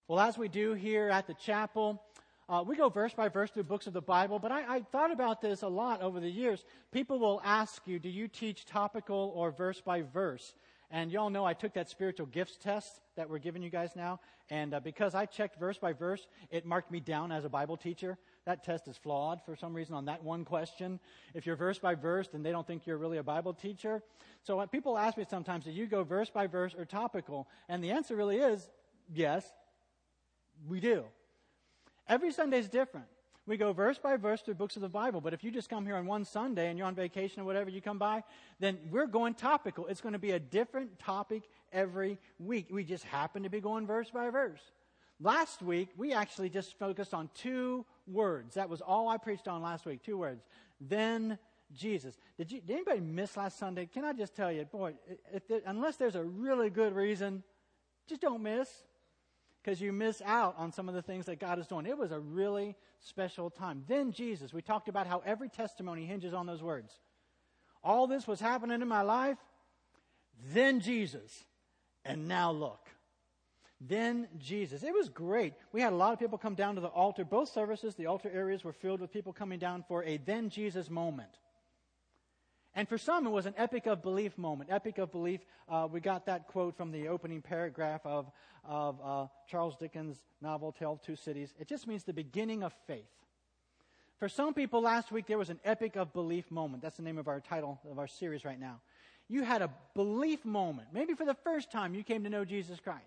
Well, as we do here at the chapel, we go verse by verse through books of the Bible, but I thought about this a lot over the years. People will ask you, do you teach topical or verse by verse? And y'all know I took that spiritual gifts test that we're giving you guys now, and because I checked verse by verse, it marked me down as a Bible teacher. That test is flawed for some reason on that one question. If you're verse by verse, then they don't think you're really a Bible teacher. So when people ask me sometimes, do you go verse by verse or topical? And the answer really is, yes, we do. Every Sunday is different. We go verse by verse through books of the Bible. But if you just come here on one Sunday and you're on vacation or whatever, you come by, then we're going topical. It's going to be a different topic every week. We just happen to be going verse by verse. Last week, we actually just focused on 2 words. That was all I preached on last week, 2 words. Then Jesus. Did anybody miss last Sunday? Can I just tell you, boy, unless there's a really good reason, just don't miss. Because you miss out on some of the things that God is doing. It was a really special time. Then Jesus. We talked about how every testimony hinges on those words. All this was happening in my life. Then Jesus. And now look. Then Jesus. It was great. We had a lot of people come down to the altar. Both services, the altar areas were filled with people coming down for a then Jesus moment. And for some, it was an epic of belief moment. Epic of belief. We got that quote from the opening paragraph of Charles Dickens' novel, Tale of Two Cities. It just means the beginning of faith. For some people last week, there was an epic of belief moment. That's the name of our title of our series right now. You had a belief moment. Maybe for the first time you came to know Jesus Christ.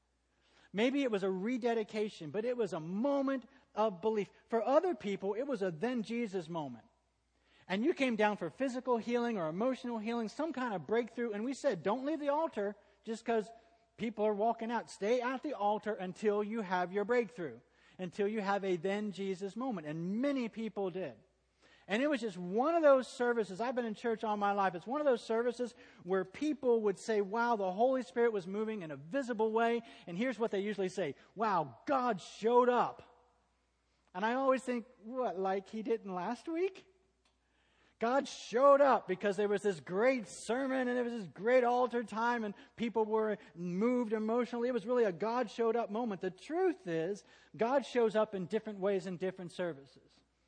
Maybe it was a rededication, but it was a moment of belief. For other people, it was a then Jesus moment. And you came down for physical healing or emotional healing, some kind of breakthrough. And we said, don't leave the altar just because people are walking out. Stay at the altar until you have your breakthrough, until you have a then Jesus moment. And many people did. And it was just one of those services. I've been in church all my life. It's one of those services where people would say, wow, the Holy Spirit was moving in a visible way. And here's what they usually say. Wow, God showed up. And I always think, what, like he didn't last week? God showed up because there was this great sermon and there was this great altar time and people were moved emotionally. It was really a God showed up moment. The truth is, God shows up in different ways in different services.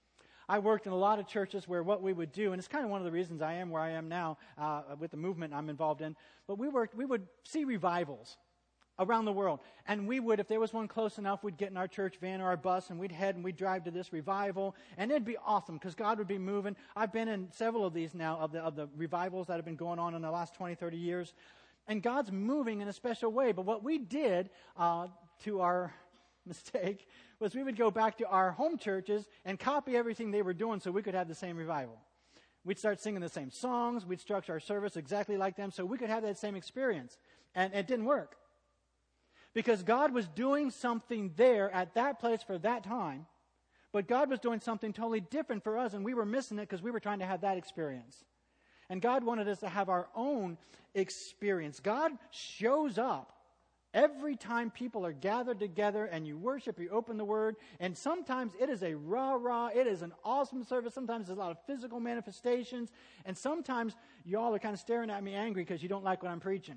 I worked in a lot of churches where what we would do, and it's kind of one of the reasons I am where I am now with the movement I'm involved in, but we would see revivals around the world. And we would, if there was one close enough, we'd get in our church van or our bus and we'd head and we'd drive to this revival. And it'd be awesome because God would be moving. I've been in several of these now, of the revivals that have been going on in the last 20, 30 years. And God's moving in a special way. But what we did, to our mistake, was we would go back to our home churches and copy everything they were doing so we could have the same revival. We'd start singing the same songs. We'd structure our service exactly like them so we could have that same experience. And it didn't work. Because God was doing something there at that place for that time, but God was doing something totally different for us, and we were missing it because we were trying to have that experience. And God wanted us to have our own experience. God shows up every time people are gathered together and you worship, you open the Word, and sometimes it is a rah-rah, it is an awesome service. Sometimes there's a lot of physical manifestations, and sometimes y'all are kind of staring at me angry because you don't like what I'm preaching.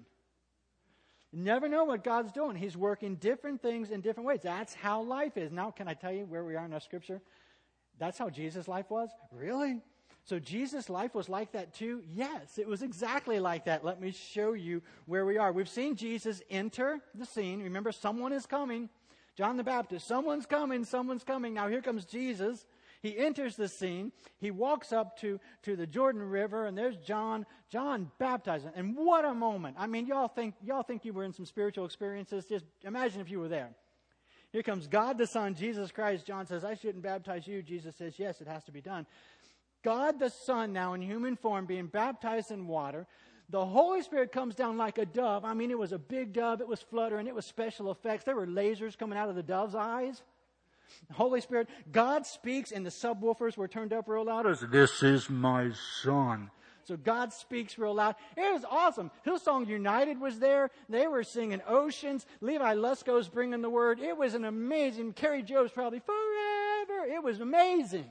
You never know what God's doing. He's working different things in different ways. That's how life is. Now, can I tell you where we are in our scripture? That's how Jesus' life was? Really? So Jesus' life was like that too? Yes, it was exactly like that. Let me show you where we are. We've seen Jesus enter the scene. Remember, someone is coming. John the Baptist, someone's coming, someone's coming. Now here comes Jesus. He enters the scene. He walks up to the Jordan River, and there's John baptizing. And what a moment. I mean, y'all think you were in some spiritual experiences. Just imagine if you were there. Here comes God the Son, Jesus Christ. John says, I shouldn't baptize you. Jesus says, yes, it has to be done. God the Son, now in human form, being baptized in water. The Holy Spirit comes down like a dove. I mean, it was a big dove. It was fluttering. It was special effects. There were lasers coming out of the dove's eyes. Holy Spirit, God speaks, and the subwoofers were turned up real loud. This is my Son. So God speaks real loud. It was awesome. Hillsong United was there. They were singing Oceans. Levi Lusko's bringing the word. It was an amazing. Carrie Joe's probably forever. It was amazing.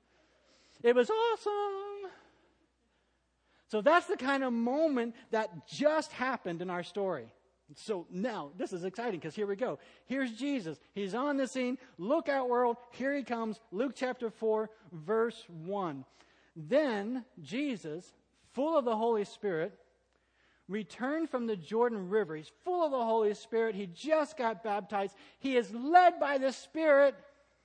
It was awesome. So that's the kind of moment that just happened in our story. So now, this is exciting because here we go. Here's Jesus. He's on the scene. Look out, world. Here he comes. Luke chapter 4, verse 1. Then Jesus, full of the Holy Spirit, returned from the Jordan River. He's full of the Holy Spirit. He just got baptized. He is led by the Spirit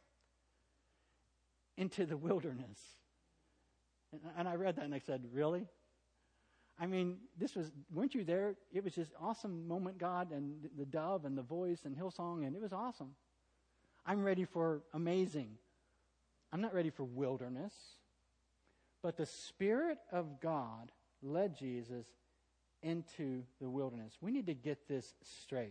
into the wilderness. And I read that and I said, really? I mean, weren't you there? It was this awesome moment, God, and the dove and the voice and Hillsong, and it was awesome. I'm ready for amazing. I'm not ready for wilderness. But the Spirit of God led Jesus into the wilderness. We need to get this straight.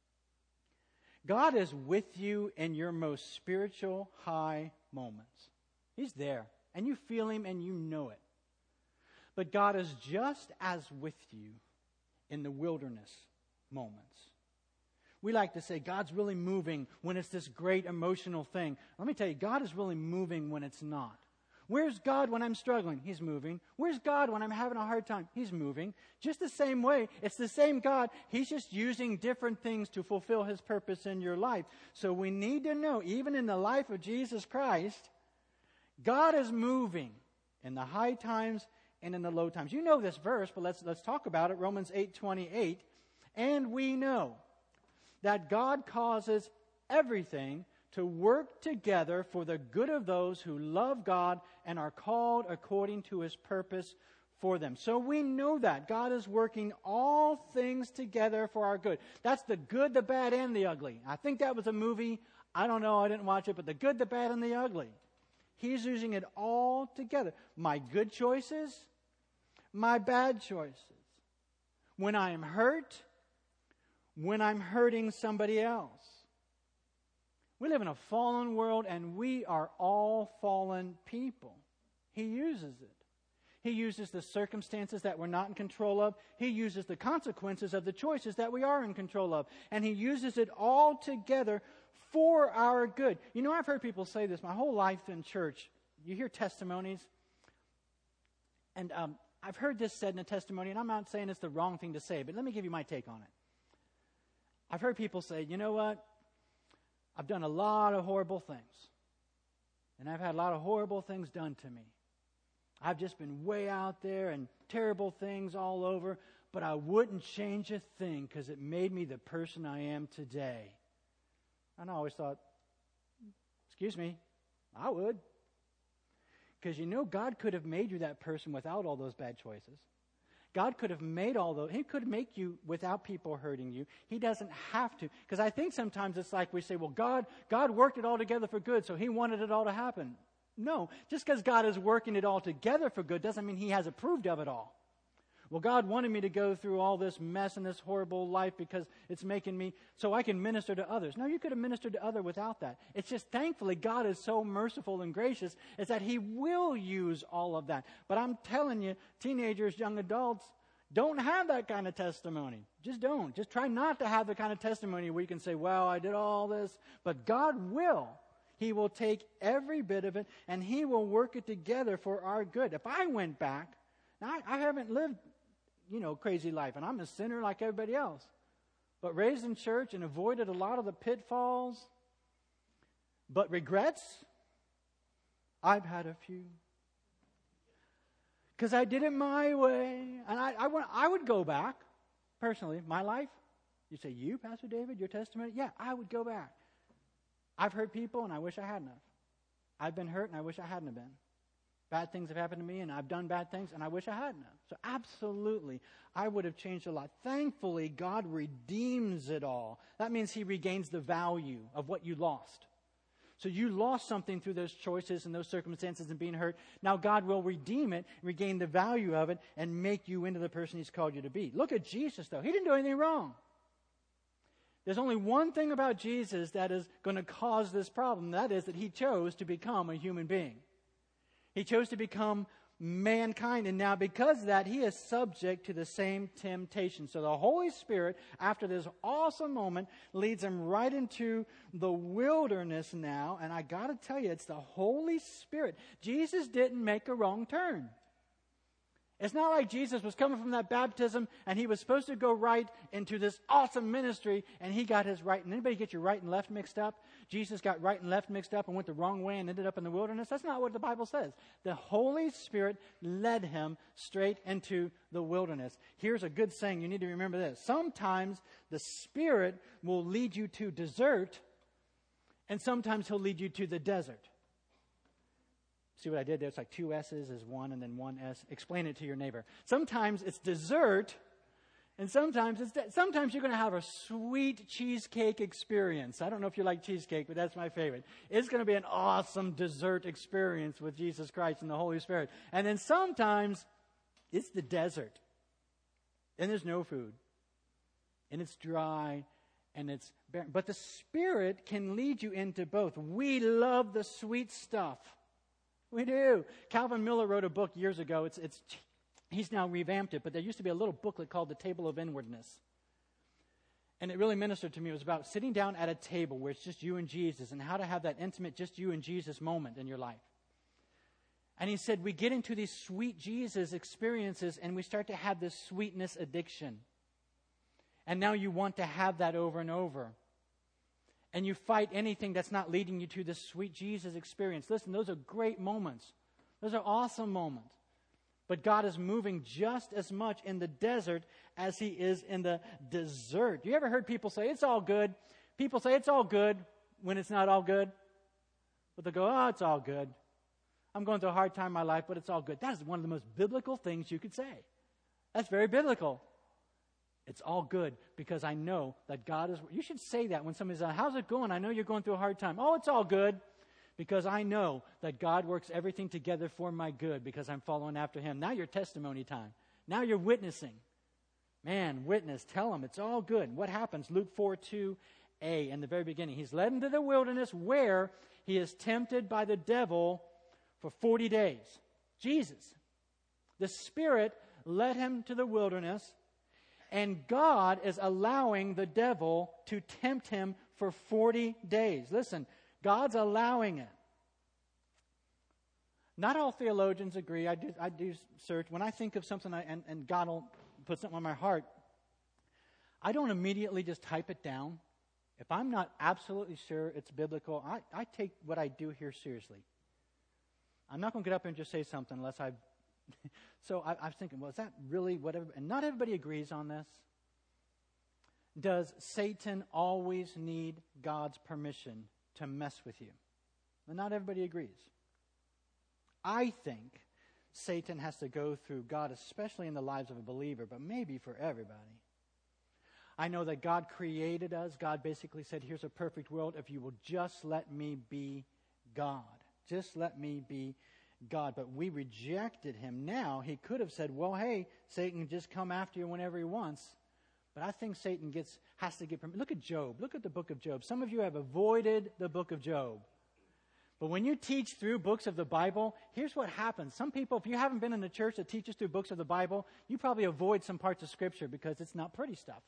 God is with you in your most spiritual high moments. He's there, and you feel Him and you know it. But God is just as with you in the wilderness moments. We like to say God's really moving when it's this great emotional thing. Let me tell you, God is really moving when it's not. Where's God when I'm struggling? He's moving. Where's God when I'm having a hard time? He's moving. Just the same way, it's the same God. He's just using different things to fulfill His purpose in your life. So we need to know, even in the life of Jesus Christ, God is moving in the high times and in the low times. You know this verse, but let's talk about it. Romans 8:28. And we know that God causes everything to work together for the good of those who love God and are called according to His purpose for them. So we know that God is working all things together for our good. That's the good, the bad, and the ugly. I think that was a movie. I don't know. I didn't watch it, but the good, the bad, and the ugly. He's using it all together. My good choices, my bad choices. When I am hurt, when I'm hurting somebody else. We live in a fallen world, and we are all fallen people. He uses it. He uses the circumstances that we're not in control of. He uses the consequences of the choices that we are in control of. And He uses it all together for our good. You know, I've heard people say this my whole life in church. You hear testimonies. And I've heard this said in a testimony, and I'm not saying it's the wrong thing to say, but let me give you my take on it. I've heard people say, you know what? I've done a lot of horrible things. And I've had a lot of horrible things done to me. I've just been way out there and terrible things all over, but I wouldn't change a thing because it made me the person I am today. And I always thought, excuse me, I would. Because you know, God could have made you that person without all those bad choices. God could have made all those. He could make you without people hurting you. He doesn't have to. Because I think sometimes it's like we say, well, God worked it all together for good, so He wanted it all to happen. No, just because God is working it all together for good doesn't mean He has approved of it all. Well, God wanted me to go through all this mess and this horrible life because it's making me so I can minister to others. No, you could have ministered to others without that. It's just thankfully God is so merciful and gracious is that He will use all of that. But I'm telling you, teenagers, young adults, don't have that kind of testimony. Just don't. Just try not to have the kind of testimony where you can say, well, I did all this. But God will. He will take every bit of it and He will work it together for our good. If I went back, now I haven't lived crazy life, and I'm a sinner like everybody else. But raised in church and avoided a lot of the pitfalls. But regrets, I've had a few. Because I did it my way. And I would go back, personally, my life. You say, you, Pastor David, your testimony? Yeah, I would go back. I've hurt people, and I wish I hadn't have. I've been hurt, and I wish I hadn't have been. Bad things have happened to me, and I've done bad things, and I wish I hadn't have. So absolutely, I would have changed a lot. Thankfully, God redeems it all. That means He regains the value of what you lost. So you lost something through those choices and those circumstances and being hurt. Now God will redeem it, regain the value of it, and make you into the person He's called you to be. Look at Jesus, though. He didn't do anything wrong. There's only one thing about Jesus that is going to cause this problem. That is that He chose to become a human being. He chose to become mankind, and now because of that, He is subject to the same temptation. So the Holy Spirit, after this awesome moment, leads Him right into the wilderness now, and I got to tell you, it's the Holy Spirit. Jesus didn't make a wrong turn. It's not like Jesus was coming from that baptism and he was supposed to go right into this awesome ministry and he got his right. And anybody get your right and left mixed up? Jesus got right and left mixed up and went the wrong way and ended up in the wilderness. That's not what the Bible says. The Holy Spirit led him straight into the wilderness. Here's a good saying. You need to remember this. Sometimes the Spirit will lead you to desert, and sometimes he'll lead you to the desert. See what I did there? It's like 2 S's is one and then 1 S. Explain it to your neighbor. Sometimes it's dessert, and sometimes you're going to have a sweet cheesecake experience. I don't know if you like cheesecake, but that's my favorite. It's going to be an awesome dessert experience with Jesus Christ and the Holy Spirit. And then sometimes it's the desert, and there's no food, and it's dry, and it's barren. But the Spirit can lead you into both. We love the sweet stuff. We do. Calvin Miller wrote a book years ago. He's now revamped it, but there used to be a little booklet called The Table of Inwardness. And it really ministered to me. It was about sitting down at a table where it's just you and Jesus and how to have that intimate just you and Jesus moment in your life. And he said, we get into these sweet Jesus experiences and we start to have this sweetness addiction. And now you want to have that over and over. And you fight anything that's not leading you to this sweet Jesus experience. Listen, those are great moments. Those are awesome moments. But God is moving just as much in the desert as he is in the dessert. You ever heard people say, it's all good? People say it's all good when it's not all good. But they go, oh, it's all good. I'm going through a hard time in my life, but it's all good. That is one of the most biblical things you could say. That's very biblical. It's all good because I know that God is... You should say that when somebody says, how's it going? I know you're going through a hard time. Oh, it's all good because I know that God works everything together for my good because I'm following after him. Now you're testimony time. Now you're witnessing. Man, witness. Tell him it's all good. What happens? Luke 4:2a in the very beginning. He's led into the wilderness where he is tempted by the devil for 40 days. Jesus. The Spirit led him to the wilderness. And God is allowing the devil to tempt him for 40 days. Listen, God's allowing it. Not all theologians agree. I do search. When I think of something and God will put something on my heart, I don't immediately just type it down. If I'm not absolutely sure it's biblical, I take what I do here seriously. I'm not going to get up and just say something unless I've... So I was thinking, well, is that really whatever? And not everybody agrees on this. Does Satan always need God's permission to mess with you? Well, not everybody agrees. I think Satan has to go through God, especially in the lives of a believer, but maybe for everybody. I know that God created us. God basically said, here's a perfect world if you will just let me be God. Just let me be God. But we rejected him. Now, he could have said, well, hey, Satan can just come after you whenever he wants. But I think Satan has to get permission. Look at Job. Look at the book of Job. Some of you have avoided the book of Job. But when you teach through books of the Bible, here's what happens. Some people, if you haven't been in a church that teaches through books of the Bible, you probably avoid some parts of Scripture because it's not pretty stuff.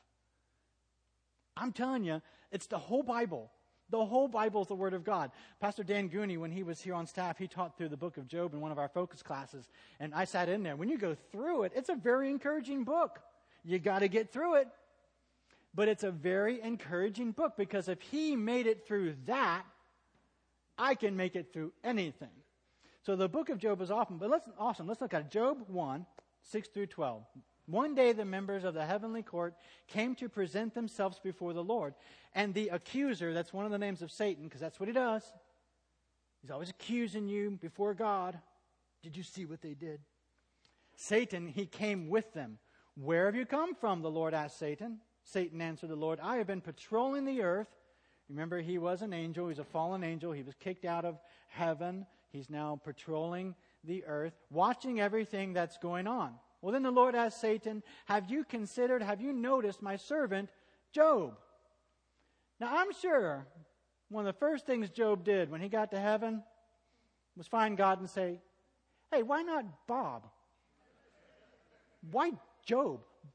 I'm telling you, it's the whole Bible. The whole Bible is the Word of God. Pastor Dan Gooney, when he was here on staff, he taught through the book of Job in one of our focus classes. And I sat in there. When you go through it, it's a very encouraging book. You got to get through it. But it's a very encouraging book because if he made it through that, I can make it through anything. So the book of Job is awesome. But let's look at Job 1, 6 through 12. One day the members of the heavenly court came to present themselves before the Lord. And the accuser, that's one of the names of Satan, because that's what he does. He's always accusing you before God. Did you see what they did? Satan, he came with them. Where have you come from? The Lord asked Satan. Satan answered the Lord, I have been patrolling the earth. Remember, he was an angel. He's a fallen angel. He was kicked out of heaven. He's now patrolling the earth, watching everything that's going on. Well, then the Lord asked Satan, have you noticed my servant Job? Now, I'm sure one of the first things Job did when he got to heaven was find God and say, hey, why not Bob? Why Job?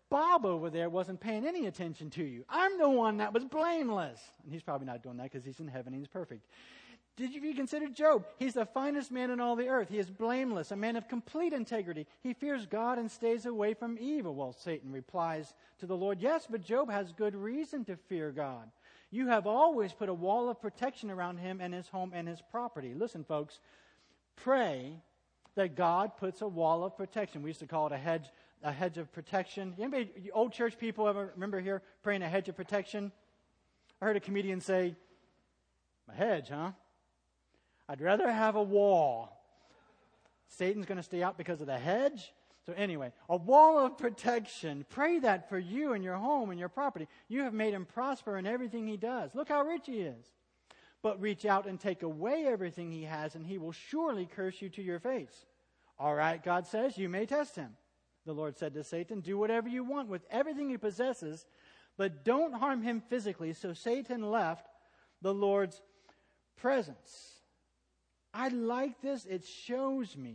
Bob over there wasn't paying any attention to you. I'm the one that was blameless. And he's probably not doing that because he's in heaven and he's perfect. Did you consider Job? He's the finest man in all the earth. He is blameless, a man of complete integrity. He fears God and stays away from evil. Well, Satan replies to the Lord, yes, but Job has good reason to fear God. You have always put a wall of protection around him and his home and his property. Listen, folks, pray that God puts a wall of protection. We used to call it a hedge of protection. Anybody, you old church people ever remember here praying a hedge of protection? I heard a comedian say, a hedge, huh? I'd rather have a wall. Satan's going to stay out because of the hedge? So anyway, a wall of protection. Pray that for you and your home and your property. You have made him prosper in everything he does. Look how rich he is. But reach out and take away everything he has, and he will surely curse you to your face. All right, God says, you may test him. The Lord said to Satan, do whatever you want with everything he possesses, but don't harm him physically. So Satan left the Lord's presence. I like this. It shows me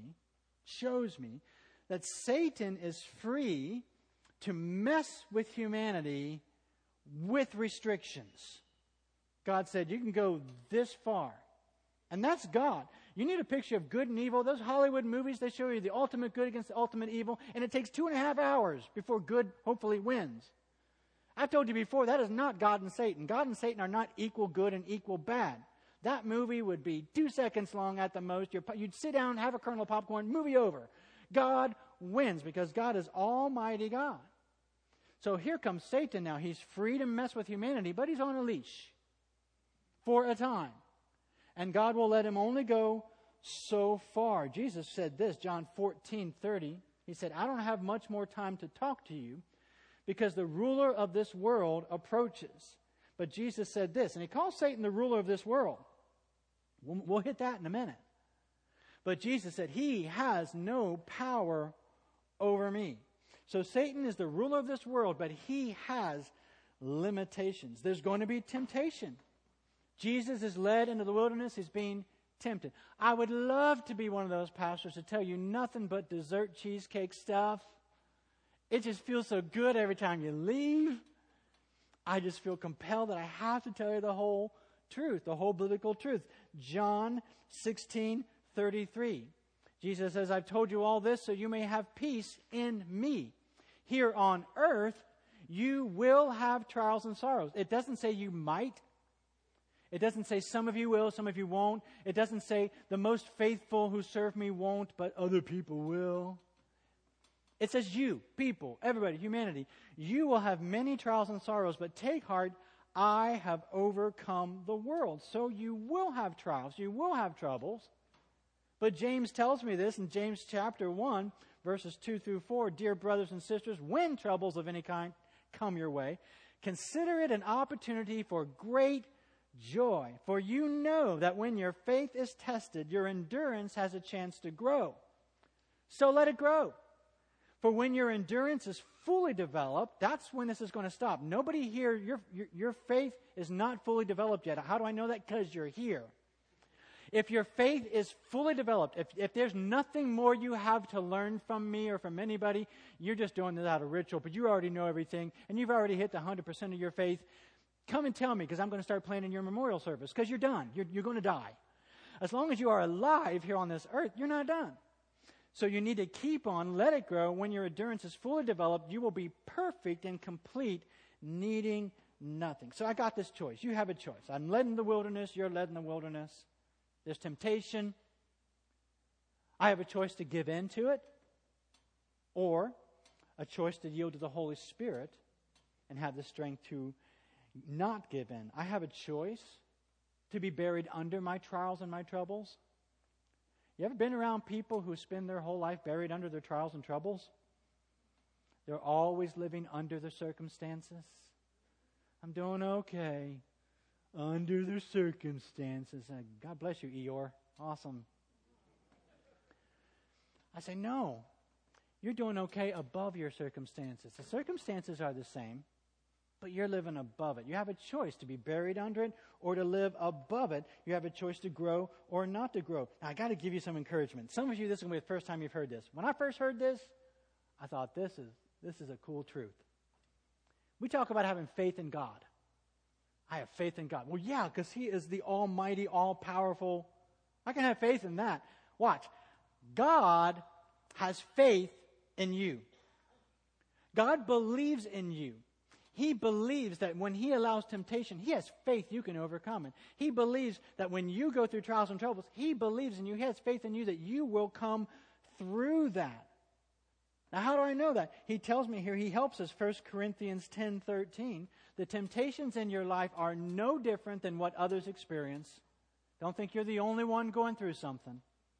that Satan is free to mess with humanity with restrictions. God said, you can go this far. And that's God. You need a picture of good and evil. Those Hollywood movies, they show you the ultimate good against the ultimate evil, and it takes 2.5 hours before good hopefully wins. I've told you before, that is not God and Satan. God and Satan are not equal good and equal bad. That movie would be 2 seconds long at the most. You'd sit down, have a kernel of popcorn, movie over. God wins because God is Almighty God. So here comes Satan now. He's free to mess with humanity, but he's on a leash for a time. And God will let him only go so far. Jesus said this, John 14:30. He said, I don't have much more time to talk to you because the ruler of this world approaches. But Jesus said this, and he calls Satan the ruler of this world. We'll hit that in a minute. But Jesus said, he has no power over me. So Satan is the ruler of this world, but he has limitations. There's going to be temptation. Jesus is led into the wilderness. He's being tempted. I would love to be one of those pastors to tell you nothing but dessert cheesecake stuff. It just feels so good every time you leave. I just feel compelled that I have to tell you the whole truth, the whole biblical truth. John 16:33. Jesus says, I've told you all this so you may have peace in me. Here on earth, you will have trials and sorrows. It doesn't say you might. It doesn't say some of you will, some of you won't. It doesn't say the most faithful who serve me won't, but other people will. It says you, people, everybody, humanity. You will have many trials and sorrows, but take heart, I have overcome the world. So you will have trials, you will have troubles. But James tells me this in James chapter 1, verses 2 through 4. Dear brothers and sisters, when troubles of any kind come your way, consider it an opportunity for great joy. For you know that when your faith is tested, your endurance has a chance to grow. So let it grow. For when your endurance is fully developed, that's when this is going to stop. Nobody here, your faith is not fully developed yet. How do I know that? Because you're here. If your faith is fully developed, if there's nothing more you have to learn from me or from anybody, you're just doing this out of ritual, but you already know everything, and you've already hit the 100% of your faith, come and tell me, because I'm going to start planning your memorial service, because you're done. You're going to die. As long as you are alive here on this earth, you're not done. So you need to keep on, let it grow. When your endurance is fully developed, you will be perfect and complete, needing nothing. So I got this choice. You have a choice. I'm led in the wilderness. You're led in the wilderness. There's temptation. I have a choice to give in to it, or a choice to yield to the Holy Spirit and have the strength to not give in. I have a choice to be buried under my trials and my troubles. You ever been around people who spend their whole life buried under their trials and troubles? They're always living under their circumstances. I'm doing okay under the circumstances. God bless you, Eeyore. Awesome. I say, no. You're doing okay above your circumstances. The circumstances are the same, but you're living above it. You have a choice to be buried under it or to live above it. You have a choice to grow or not to grow. Now, I got to give you some encouragement. Some of you, this is going to be the first time you've heard this. When I first heard this, I thought, this is a cool truth. We talk about having faith in God. I have faith in God. Well, yeah, because He is the almighty, all-powerful. I can have faith in that. Watch. God has faith in you. God believes in you. He believes that when He allows temptation, He has faith you can overcome it. He believes that when you go through trials and troubles, He believes in you. He has faith in you that you will come through that. Now, how do I know that? He tells me here, he helps us, 1 Corinthians 10:13. The temptations in your life are no different than what others experience. Don't think you're the only one going through something.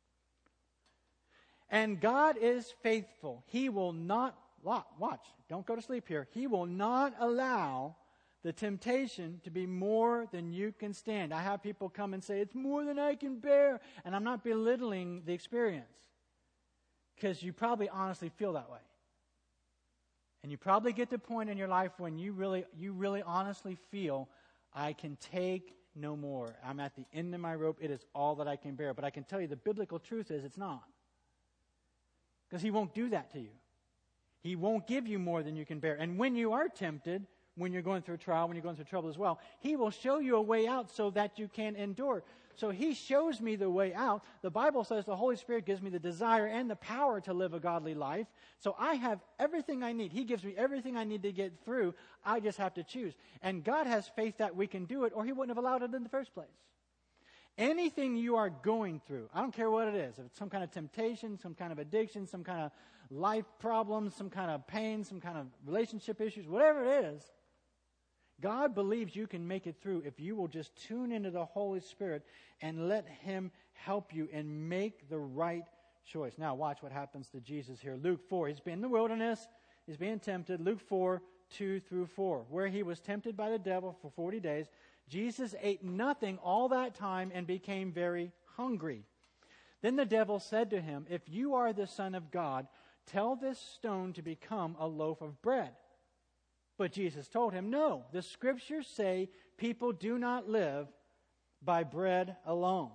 And God is faithful. He will not, watch, don't go to sleep here. He will not allow the temptation to be more than you can stand. I have people come and say, it's more than I can bear. And I'm not belittling the experience. Because you probably honestly feel that way. And you probably get to a point in your life when you really honestly feel, I can take no more. I'm at the end of my rope. It is all that I can bear. But I can tell you the biblical truth is it's not. Because He won't do that to you. He won't give you more than you can bear. And when you are tempted, when you're going through a trial, when you're going through trouble as well, He will show you a way out so that you can endure. So He shows me the way out. The Bible says the Holy Spirit gives me the desire and the power to live a godly life. So I have everything I need. He gives me everything I need to get through. I just have to choose. And God has faith that we can do it, or He wouldn't have allowed it in the first place. Anything you are going through, I don't care what it is, if it's some kind of temptation, some kind of addiction, some kind of life problems, some kind of pain, some kind of relationship issues, whatever it is, God believes you can make it through if you will just tune into the Holy Spirit and let Him help you and make the right choice. Now watch what happens to Jesus here. Luke 4, He's been in the wilderness, He's being tempted. Luke 4, 2-4, where He was tempted by the devil for 40 days. Jesus ate nothing all that time and became very hungry. Then the devil said to Him, if you are the Son of God, tell this stone to become a loaf of bread. But Jesus told him, no, the Scriptures say people do not live by bread alone.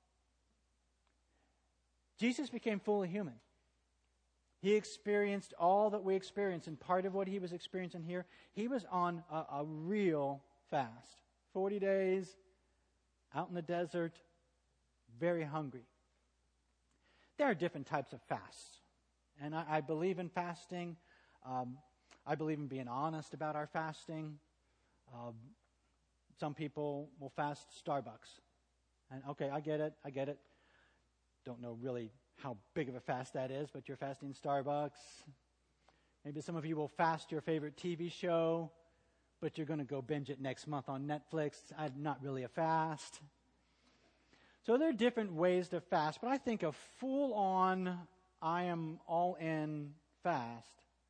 Jesus became fully human. He experienced all that we experience, and part of what He was experiencing here, He was on a real fast. 40 days, out in the desert, very hungry. There are different types of fasts, and I believe in fasting. I believe in being honest about our fasting. Some people will fast Starbucks. And okay, I get it. Don't know really how big of a fast that is, but you're fasting Starbucks. Maybe some of you will fast your favorite TV show, but you're going to go binge it next month on Netflix. Not really a fast. So there are different ways to fast, but I think a full-on, I am all-in fast,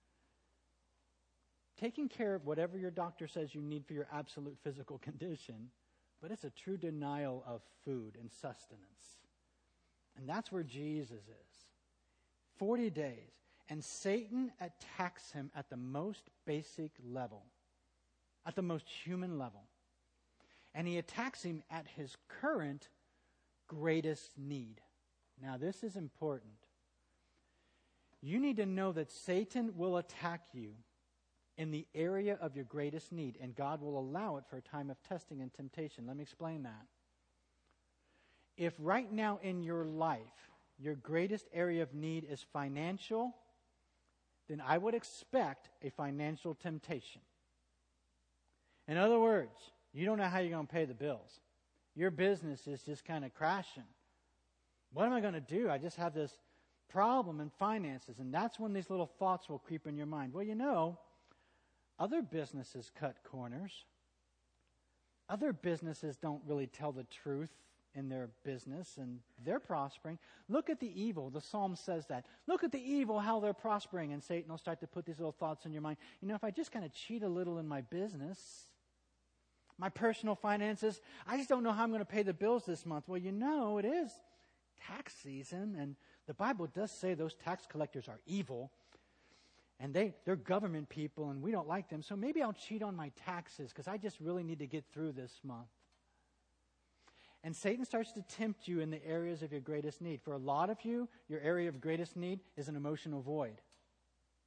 taking care of whatever your doctor says you need for your absolute physical condition, but it's a true denial of food and sustenance. And that's where Jesus is. 40 days. And Satan attacks Him at the most basic level, at the most human level. And he attacks Him at His current greatest need. Now, this is important. You need to know that Satan will attack you in the area of your greatest need, and God will allow it for a time of testing and temptation. Let me explain that. If right now in your life, your greatest area of need is financial, then I would expect a financial temptation. In other words, you don't know how you're going to pay the bills. Your business is just kind of crashing. What am I going to do? I just have this problem in finances. And that's when these little thoughts will creep in your mind. Well, you know, other businesses cut corners. Other businesses don't really tell the truth in their business, and they're prospering. Look at the evil. The Psalm says that. Look at the evil, how they're prospering. And Satan will start to put these little thoughts in your mind. You know, if I just kind of cheat a little in my business, my personal finances, I just don't know how I'm going to pay the bills this month. Well, you know, it is tax season, and the Bible does say those tax collectors are evil, and they're government people, and we don't like them, so maybe I'll cheat on my taxes because I just really need to get through this month. And Satan starts to tempt you in the areas of your greatest need. For a lot of you, your area of greatest need is an emotional void.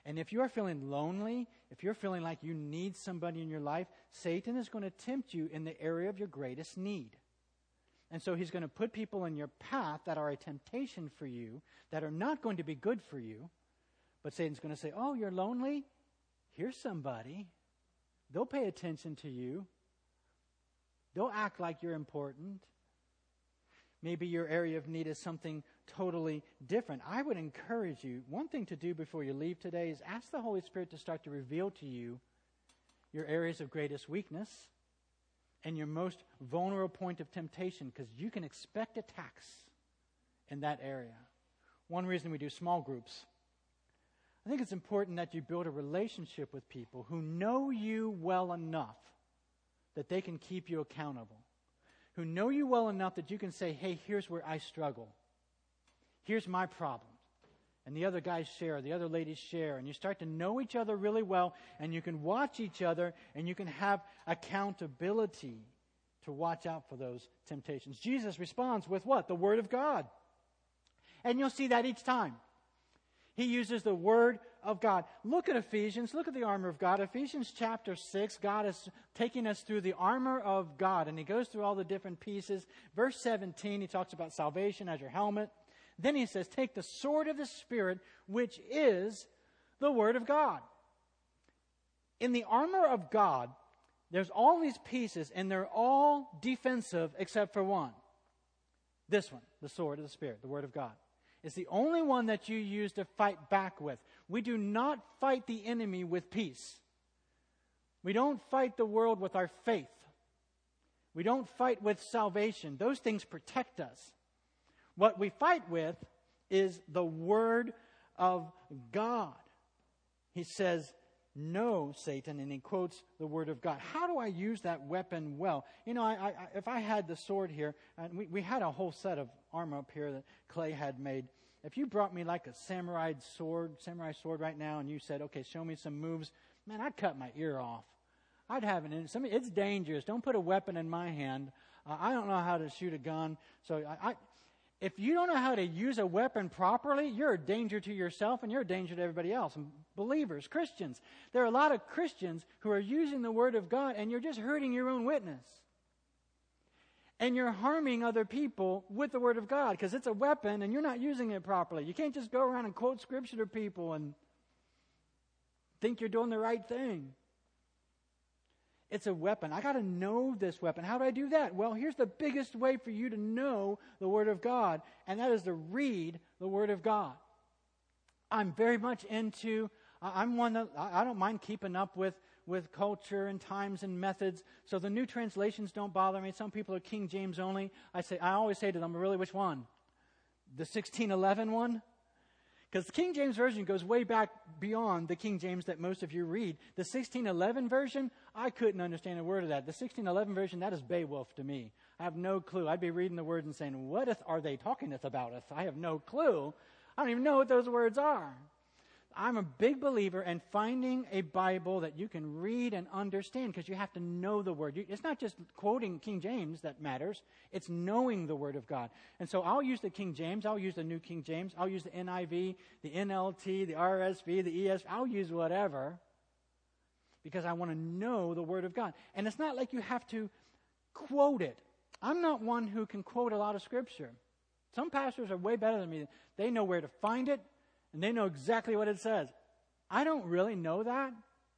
And if you are feeling lonely, if you're feeling like you need somebody in your life, Satan is going to tempt you in the area of your greatest need. And so he's going to put people in your path that are a temptation for you, that are not going to be good for you. But Satan's going to say, oh, you're lonely? Here's somebody. They'll pay attention to you. They'll act like you're important. Maybe your area of need is something totally different. I would encourage you, one thing to do before you leave today is ask the Holy Spirit to start to reveal to you your areas of greatest weakness and your most vulnerable point of temptation, because you can expect attacks in that area. One reason we do small groups, I think it's important that you build a relationship with people who know you well enough that they can keep you accountable, who know you well enough that you can say, hey, here's where I struggle. Here's my problem. And the other guys share, the other ladies share, and you start to know each other really well, and you can watch each other, and you can have accountability to watch out for those temptations. Jesus responds with what? The Word of God. And you'll see that each time. He uses the Word of God. Look at Ephesians. Look at the armor of God. Ephesians chapter 6, God is taking us through the armor of God, and he goes through all the different pieces. Verse 17, he talks about salvation as your helmet. Then he says, take the sword of the Spirit, which is the Word of God. In the armor of God, there's all these pieces, and they're all defensive except for one. This one, the sword of the Spirit, the Word of God. It's the only one that you use to fight back with. We do not fight the enemy with peace. We don't fight the world with our faith. We don't fight with salvation. Those things protect us. What we fight with is the Word of God. He says, no, Satan, and he quotes the Word of God. How do I use that weapon well? You know, if I had the sword here, and we had a whole set of armor up here that Clay had made. If you brought me like a samurai sword right now, and you said, okay, show me some moves, man, I'd cut my ear off. I'd have it's dangerous. Don't put a weapon in my hand. I don't know how to shoot a gun. So if you don't know how to use a weapon properly, you're a danger to yourself and you're a danger to everybody else. And believers, Christians, there are a lot of Christians who are using the Word of God, and you're just hurting your own witness. And you're harming other people with the Word of God because it's a weapon and you're not using it properly. You can't just go around and quote Scripture to people and think you're doing the right thing. It's a weapon. I got to know this weapon. How do I do that? Well, here's the biggest way for you to know the Word of God, and that is to read the Word of God. I'm very much into, I'm one that, I don't mind keeping up with culture and times and methods. So the new translations don't bother me. Some people are King James only. I always say to them, really, which one? The 1611 one? Because the King James Version goes way back beyond the King James that most of you read. The 1611 version, I couldn't understand a word of that. The 1611 version, that is Beowulf to me. I have no clue. I'd be reading the words and saying, what are they talking about us? I have no clue. I don't even know what those words are. I'm a big believer in finding a Bible that you can read and understand, because you have to know the Word. It's not just quoting King James that matters. It's knowing the Word of God. And so I'll use the King James. I'll use the New King James. I'll use the NIV, the NLT, the RSV, the ESV. I'll use whatever, because I want to know the Word of God. And it's not like you have to quote it. I'm not one who can quote a lot of Scripture. Some pastors are way better than me. They know where to find it, and they know exactly what it says. I don't really know that.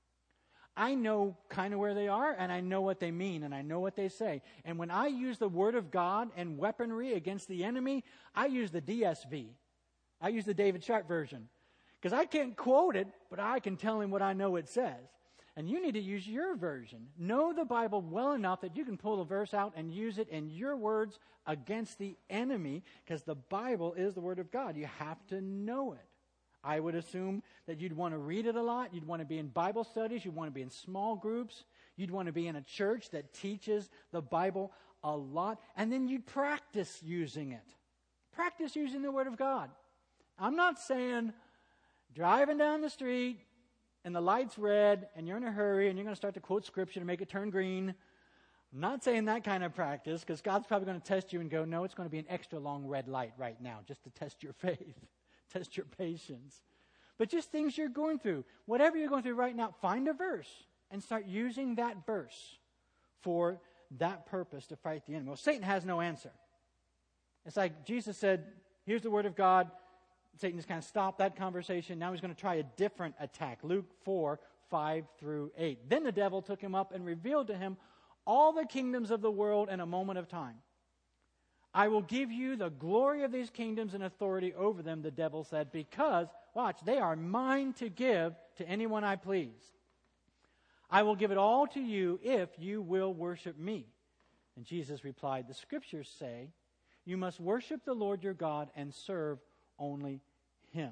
I know kind of where they are, and I know what they mean, and I know what they say. And when I use the Word of God and weaponry against the enemy, I use the DSV. I use the David Sharp version. Because I can't quote it, but I can tell him what I know it says. And you need to use your version. Know the Bible well enough that you can pull the verse out and use it in your words against the enemy, because the Bible is the Word of God. You have to know it. I would assume that you'd want to read it a lot. You'd want to be in Bible studies. You'd want to be in small groups. You'd want to be in a church that teaches the Bible a lot. And then you'd practice using it. Practice using the Word of God. I'm not saying driving down the street and the light's red and you're in a hurry and you're going to start to quote Scripture to make it turn green. I'm not saying that kind of practice, because God's probably going to test you and go, no, it's going to be an extra long red light right now just to test your faith. Test your patience. But just things you're going through, whatever you're going through right now, find a verse and start using that verse for that purpose to fight the enemy. Well, Satan has no answer. It's like Jesus said, here's the word of God. Satan just kind of stopped that conversation. Now he's going to try a different attack. Luke 4, 5 through 8. Then the devil took him up and revealed to him all the kingdoms of the world in a moment of time. I will give you the glory of these kingdoms and authority over them, the devil said, because, watch, they are mine to give to anyone I please. I will give it all to you if you will worship me. And Jesus replied, the scriptures say, you must worship the Lord your God and serve only him.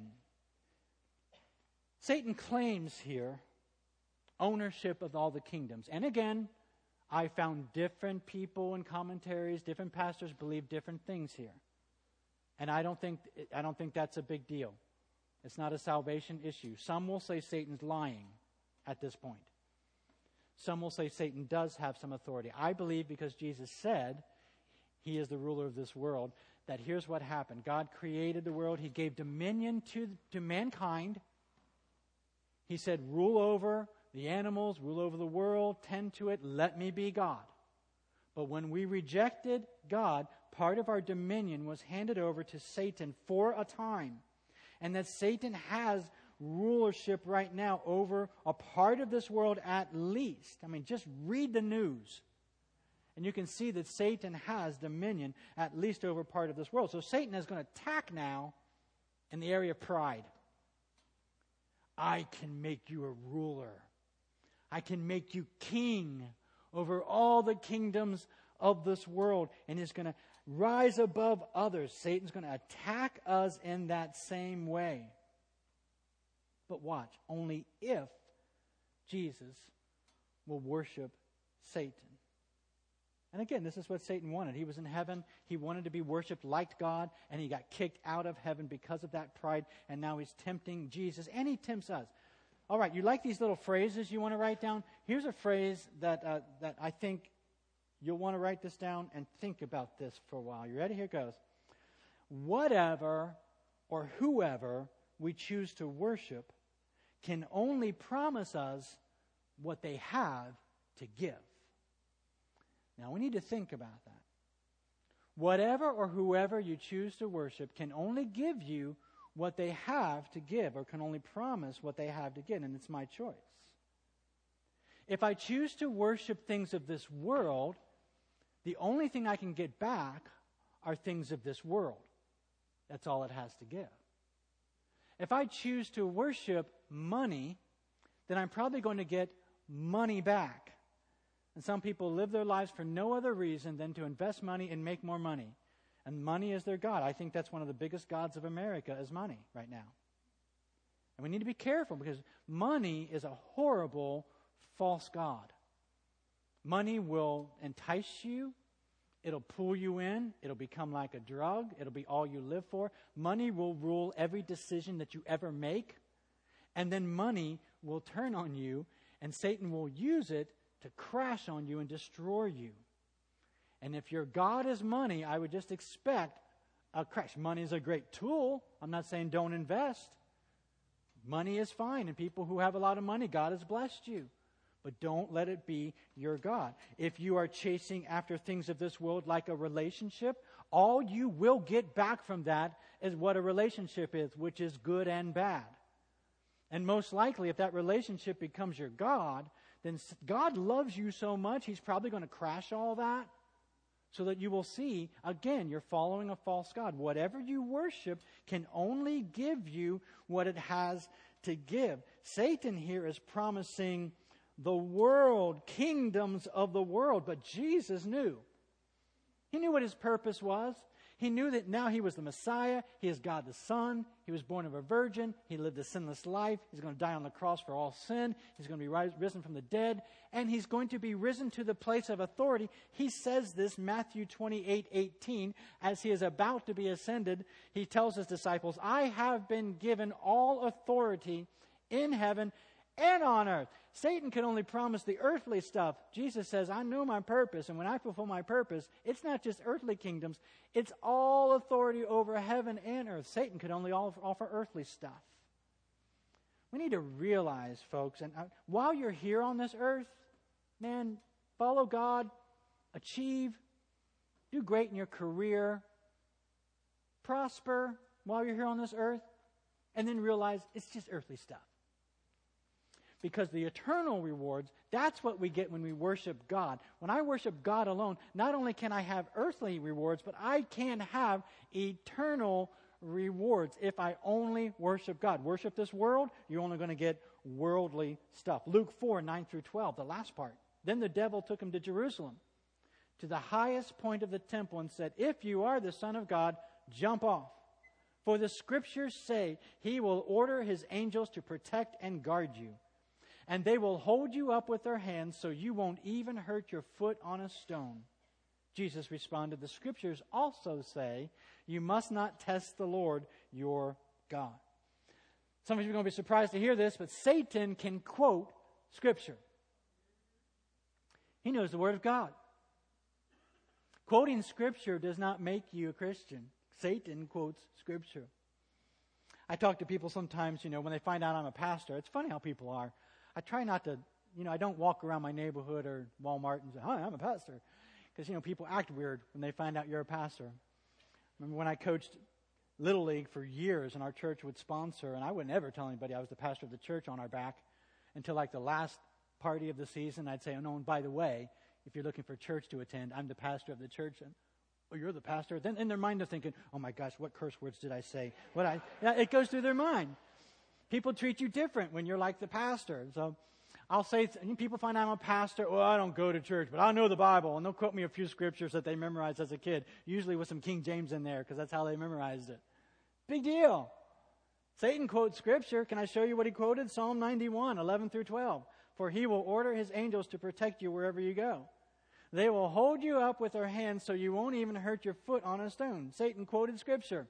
Satan claims here ownership of all the kingdoms. And again, I found different people in commentaries, different pastors believe different things here. And I don't think that's a big deal. It's not a salvation issue. Some will say Satan's lying at this point. Some will say Satan does have some authority. I believe because Jesus said he is the ruler of this world, that here's what happened. God created the world. He gave dominion to mankind. He said, rule over the animals, rule over the world, tend to it, let me be God. But when we rejected God, part of our dominion was handed over to Satan for a time. And that Satan has rulership right now over a part of this world at least. I mean, just read the news. And you can see that Satan has dominion at least over part of this world. So Satan is going to attack now in the area of pride. I can make you a ruler. I can make you king over all the kingdoms of this world. And he's going to rise above others. Satan's going to attack us in that same way. But watch, only if Jesus will worship Satan. And again, this is what Satan wanted. He was in heaven. He wanted to be worshipped like God, and he got kicked out of heaven because of that pride, and now he's tempting Jesus, and he tempts us. All right, you like these little phrases you want to write down? Here's a phrase that I think you'll want to write this down and think about this for a while. You ready? Here it goes. Whatever or whoever we choose to worship can only promise us what they have to give. Now, we need to think about that. Whatever or whoever you choose to worship can only give you what they have to give, or can only promise what they have to give, and it's my choice. If I choose to worship things of this world, the only thing I can get back are things of this world. That's all it has to give. If I choose to worship money, then I'm probably going to get money back. And some people live their lives for no other reason than to invest money and make more money. And money is their God. I think that's one of the biggest gods of America is money right now. And we need to be careful because money is a horrible false god. Money will entice you. It'll pull you in. It'll become like a drug. It'll be all you live for. Money will rule every decision that you ever make. And then money will turn on you, and Satan will use it to crash on you and destroy you. And if your God is money, I would just expect a crash. Money is a great tool. I'm not saying don't invest. Money is fine, and people who have a lot of money, God has blessed you. But don't let it be your God. If you are chasing after things of this world like a relationship, all you will get back from that is what a relationship is, which is good and bad. And most likely, if that relationship becomes your God, then God loves you so much, He's probably going to crash all that so that you will see, again, you're following a false god. Whatever you worship can only give you what it has to give. Satan here is promising the world, kingdoms of the world, but Jesus knew. He knew what His purpose was. He knew that now He was the Messiah. He is God the Son. He was born of a virgin. He lived a sinless life. He's going to die on the cross for all sin. He's going to be risen from the dead. And He's going to be risen to the place of authority. He says this, Matthew 28:18, as He is about to be ascended. He tells His disciples, I have been given all authority in heaven and on earth. Satan can only promise the earthly stuff. Jesus says, I know my purpose, and when I fulfill my purpose, it's not just earthly kingdoms, it's all authority over heaven and earth. Satan could only offer earthly stuff. We need to realize, folks, and while you're here on this earth, man, follow God, achieve, do great in your career, prosper while you're here on this earth, and then realize it's just earthly stuff. Because the eternal rewards, that's what we get when we worship God. When I worship God alone, not only can I have earthly rewards, but I can have eternal rewards if I only worship God. Worship this world, you're only going to get worldly stuff. Luke 4, 9 through 12, the last part. Then the devil took him to Jerusalem, to the highest point of the temple, and said, "If you are the Son of God, jump off. For the Scriptures say, He will order His angels to protect and guard you. And they will hold you up with their hands so you won't even hurt your foot on a stone." Jesus responded, "The Scriptures also say, you must not test the Lord your God." Some of you are going to be surprised to hear this, but Satan can quote Scripture. He knows the Word of God. Quoting Scripture does not make you a Christian. Satan quotes Scripture. I talk to people sometimes, when they find out I'm a pastor. It's funny how people are. I try not to, I don't walk around my neighborhood or Walmart and say, "Hi, I'm a pastor." Because, people act weird when they find out you're a pastor. Remember when I coached Little League for years and our church would sponsor, and I would never tell anybody I was the pastor of the church on our back until like the last party of the season. I'd say, "Oh, no, and by the way, if you're looking for church to attend, I'm the pastor of the church." And, "Oh, you're the pastor?" Then in their mind they're thinking, "Oh my gosh, what curse words did I say?" It goes through their mind. People treat you different when you're like the pastor. So I'll say, people find out I'm a pastor. "Well, I don't go to church, but I know the Bible." And they'll quote me a few scriptures that they memorized as a kid, usually with some King James in there, because that's how they memorized it. Big deal. Satan quotes Scripture. Can I show you what he quoted? Psalm 91, 11 through 12. "For he will order his angels to protect you wherever you go. They will hold you up with their hands so you won't even hurt your foot on a stone." Satan quoted Scripture.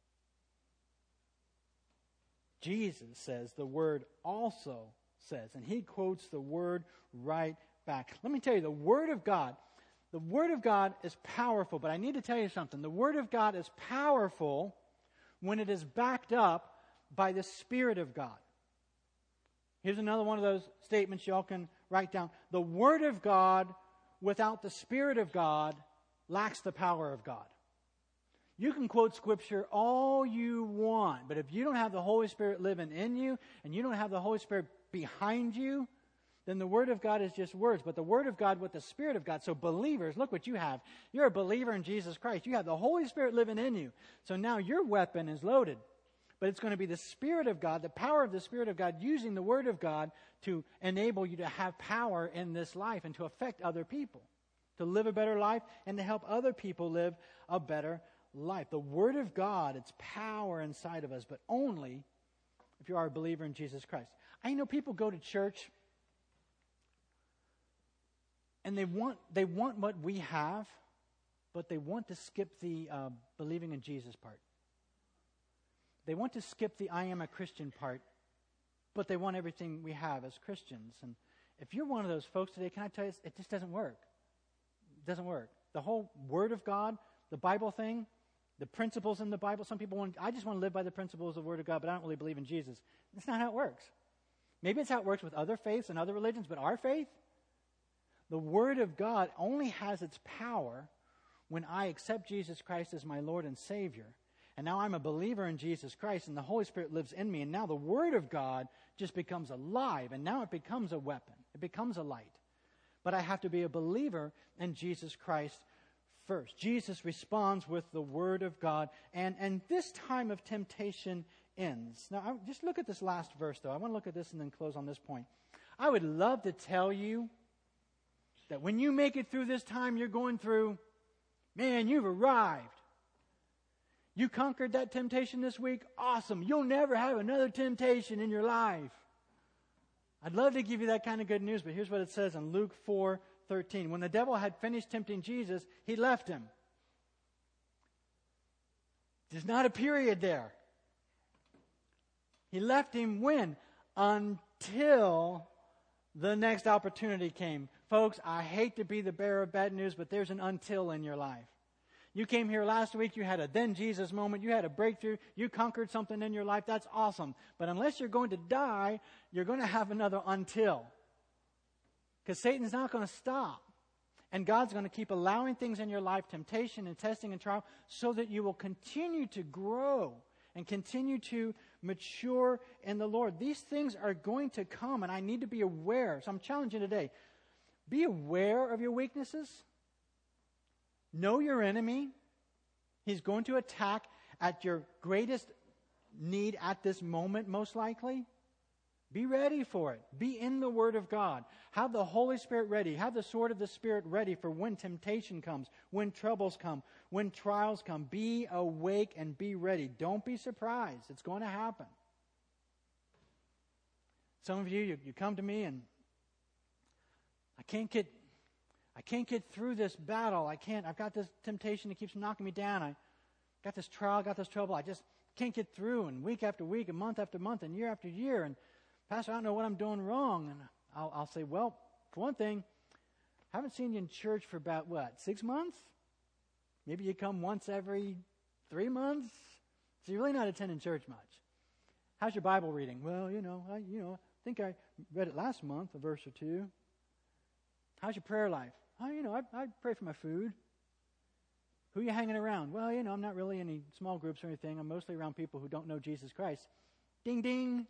Jesus says the Word also says, and he quotes the Word right back. Let me tell you, the Word of God is powerful, but I need to tell you something. The Word of God is powerful when it is backed up by the Spirit of God. Here's another one of those statements y'all can write down. The Word of God without the Spirit of God lacks the power of God. You can quote Scripture all you want, but if you don't have the Holy Spirit living in you and you don't have the Holy Spirit behind you, then the Word of God is just words. But the Word of God with the Spirit of God. So believers, look what you have. You're a believer in Jesus Christ. You have the Holy Spirit living in you. So now your weapon is loaded. But it's going to be the Spirit of God, the power of the Spirit of God, using the Word of God to enable you to have power in this life and to affect other people, to live a better life and to help other people live a better life. The Word of God, it's power inside of us, but only if you are a believer in Jesus Christ. I know people go to church and they want what we have, but they want to skip the believing in Jesus part. They want to skip the "I am a Christian" part, but they want everything we have as Christians. And if you're one of those folks today, can I tell you, it just doesn't work. It doesn't work. The whole Word of God, the Bible thing, the principles in the Bible, some people I just want to live by the principles of the Word of God, but I don't really believe in Jesus. That's not how it works. Maybe it's how it works with other faiths and other religions, but our faith, the Word of God only has its power when I accept Jesus Christ as my Lord and Savior. And now I'm a believer in Jesus Christ, and the Holy Spirit lives in me. And now the Word of God just becomes alive, and now it becomes a weapon. It becomes a light. But I have to be a believer in Jesus Christ first. Jesus responds with the Word of God, and this time of temptation ends. Now, just look at this last verse, though. I want to look at this and then close on this point. I would love to tell you that when you make it through this time you're going through, man, you've arrived. You conquered that temptation this week? Awesome. You'll never have another temptation in your life. I'd love to give you that kind of good news, but here's what it says in Luke 4:13. When the devil had finished tempting Jesus, he left him. There's not a period there. He left him when? Until the next opportunity came. Folks, I hate to be the bearer of bad news, but there's an until in your life. You came here last week, you had a then Jesus moment, you had a breakthrough, you conquered something in your life, that's awesome. But unless you're going to die, you're going to have another until. Because Satan's not going to stop. And God's going to keep allowing things in your life, temptation and testing and trial, so that you will continue to grow and continue to mature in the Lord. These things are going to come, and I need to be aware. So I'm challenging you today. Be aware of your weaknesses. Know your enemy. He's going to attack at your greatest need at this moment, most likely. Be ready for it. Be in the Word of God. Have the Holy Spirit ready. Have the sword of the Spirit ready for when temptation comes, when troubles come, when trials come. Be awake and be ready. Don't be surprised. It's going to happen. Some of you come to me and I can't get through this battle. I've got this temptation that keeps knocking me down. I got this trial, got this trouble. I just can't get through. And week after week, and month after month, and year after year. And Pastor, I don't know what I'm doing wrong. And I'll say, well, for one thing, I haven't seen you in church for about, 6 months? Maybe you come once every 3 months? So you're really not attending church much. How's your Bible reading? Well, I think I read it last month, a verse or two. How's your prayer life? Oh, I pray for my food. Who are you hanging around? Well, I'm not really in any small groups or anything. I'm mostly around people who don't know Jesus Christ. Ding, ding.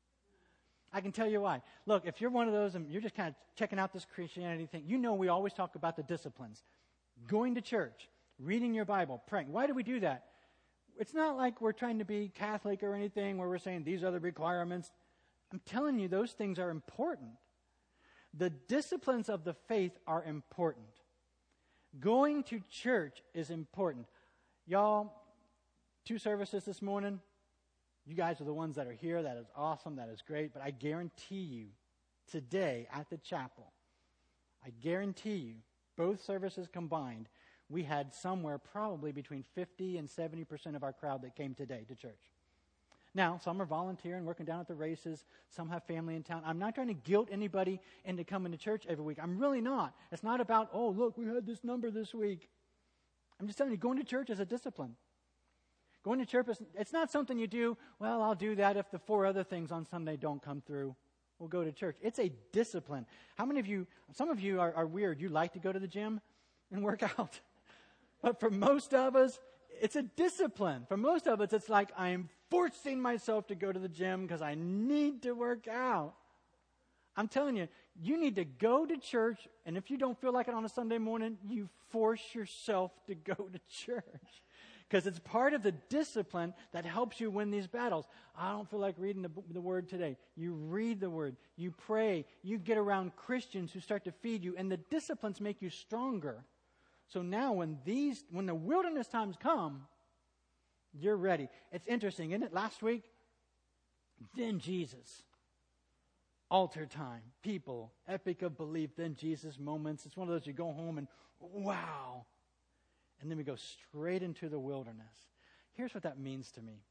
I can tell you why. Look, if you're one of those and you're just kind of checking out this Christianity thing, we always talk about the disciplines. Going to church, reading your Bible, praying. Why do we do that? It's not like we're trying to be Catholic or anything where we're saying these are the requirements. I'm telling you, those things are important. The disciplines of the faith are important. Going to church is important. Y'all, 2 services this morning. You guys are the ones that are here. That is awesome. That is great. But I guarantee you, today at the chapel, I guarantee you, both services combined, we had somewhere probably between 50 and 70% of our crowd that came today to church. Now, some are volunteering, working down at the races. Some have family in town. I'm not trying to guilt anybody into coming to church every week. I'm really not. It's not about, oh, look, we had this number this week. I'm just telling you, going to church is a discipline. Going to church, it's not something you do, well, I'll do that if the 4 other things on Sunday don't come through. We'll go to church. It's a discipline. How many of you, some of you are weird. You like to go to the gym and work out. But for most of us, it's a discipline. For most of us, it's like I'm forcing myself to go to the gym because I need to work out. I'm telling you, you need to go to church, and if you don't feel like it on a Sunday morning, you force yourself to go to church. Because it's part of the discipline that helps you win these battles. I don't feel like reading the Word today. You read the Word. You pray. You get around Christians who start to feed you. And the disciplines make you stronger. So now when the wilderness times come, you're ready. It's interesting, isn't it? Last week, then Jesus. Altar time. People. Epic of belief. Then Jesus moments. It's one of those you go home and, wow. And then we go straight into the wilderness. Here's what that means to me.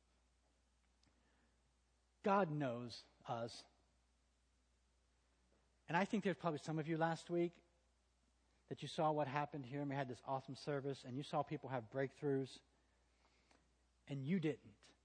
God knows us. And I think there's probably some of you last week that you saw what happened here, and we had this awesome service, and you saw people have breakthroughs, and you didn't.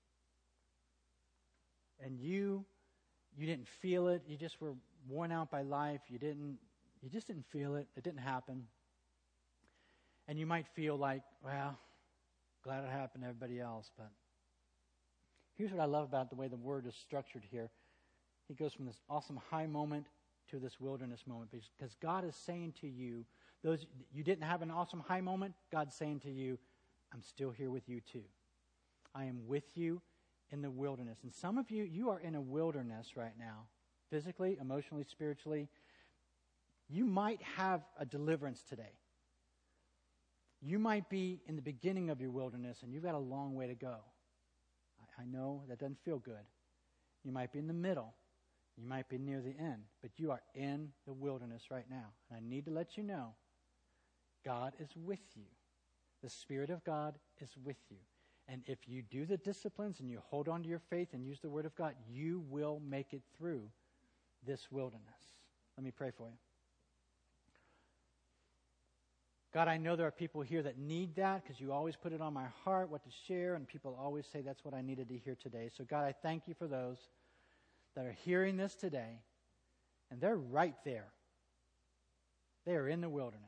And you didn't feel it. You just were worn out by life. You just didn't feel it. It didn't happen. And you might feel like, well, glad it happened to everybody else. But here's what I love about the way the Word is structured here. He goes from this awesome high moment to this wilderness moment. Because God is saying to you, those you didn't have an awesome high moment, God's saying to you, I'm still here with you too. I am with you in the wilderness. And some of you, you are in a wilderness right now. Physically, emotionally, spiritually. You might have a deliverance today. You might be in the beginning of your wilderness and you've got a long way to go. I know that doesn't feel good. You might be in the middle. You might be near the end. But you are in the wilderness right now. And I need to let you know, God is with you. The Spirit of God is with you. And if you do the disciplines and you hold on to your faith and use the Word of God, you will make it through this wilderness. Let me pray for you. God, I know there are people here that need that because you always put it on my heart what to share, and people always say that's what I needed to hear today. So, God, I thank you for those that are hearing this today, and they're right there. They are in the wilderness.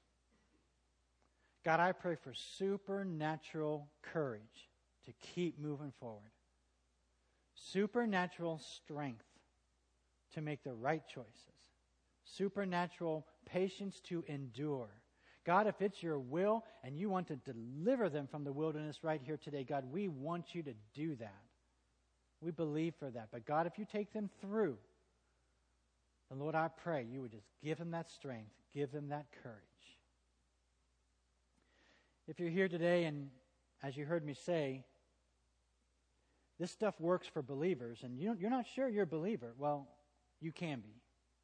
God, I pray for supernatural courage to keep moving forward. Supernatural strength to make the right choices. Supernatural patience to endure. God, if it's your will and you want to deliver them from the wilderness right here today, God, we want you to do that. We believe for that. But God, if you take them through, then Lord, I pray you would just give them that strength, give them that courage. If you're here today and, as you heard me say, this stuff works for believers and you're not sure you're a believer, well, you can be.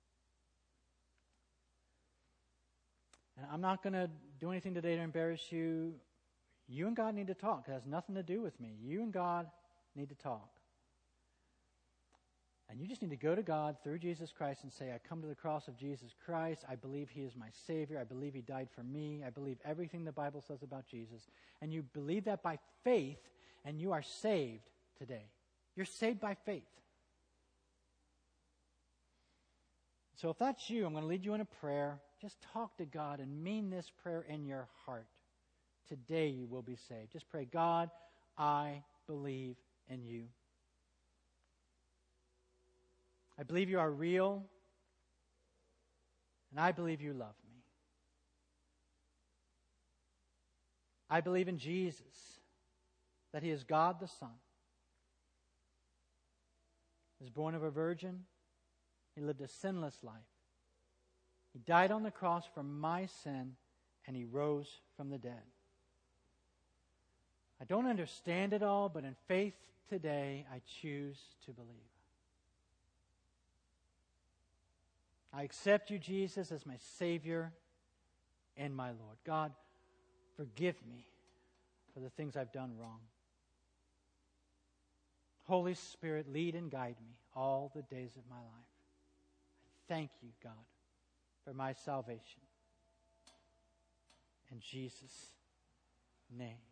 And I'm not going to do anything today to embarrass you. You and God need to talk. It has nothing to do with me. You and God need to talk. And you just need to go to God through Jesus Christ and say, I come to the cross of Jesus Christ. I believe He is my Savior. I believe He died for me. I believe everything the Bible says about Jesus. And you believe that by faith, and you are saved today. You're saved by faith. So if that's you, I'm going to lead you in a prayer. Just talk to God and mean this prayer in your heart. Today you will be saved. Just pray, God, I believe in you. I believe you are real, and I believe you love me. I believe in Jesus, that He is God the Son. He was born of a virgin. He lived a sinless life. He died on the cross for my sin, and He rose from the dead. I don't understand it all, but in faith today, I choose to believe. I accept you, Jesus, as my Savior and my Lord. God, forgive me for the things I've done wrong. Holy Spirit, lead and guide me all the days of my life. I thank you, God, for my salvation. In Jesus' name.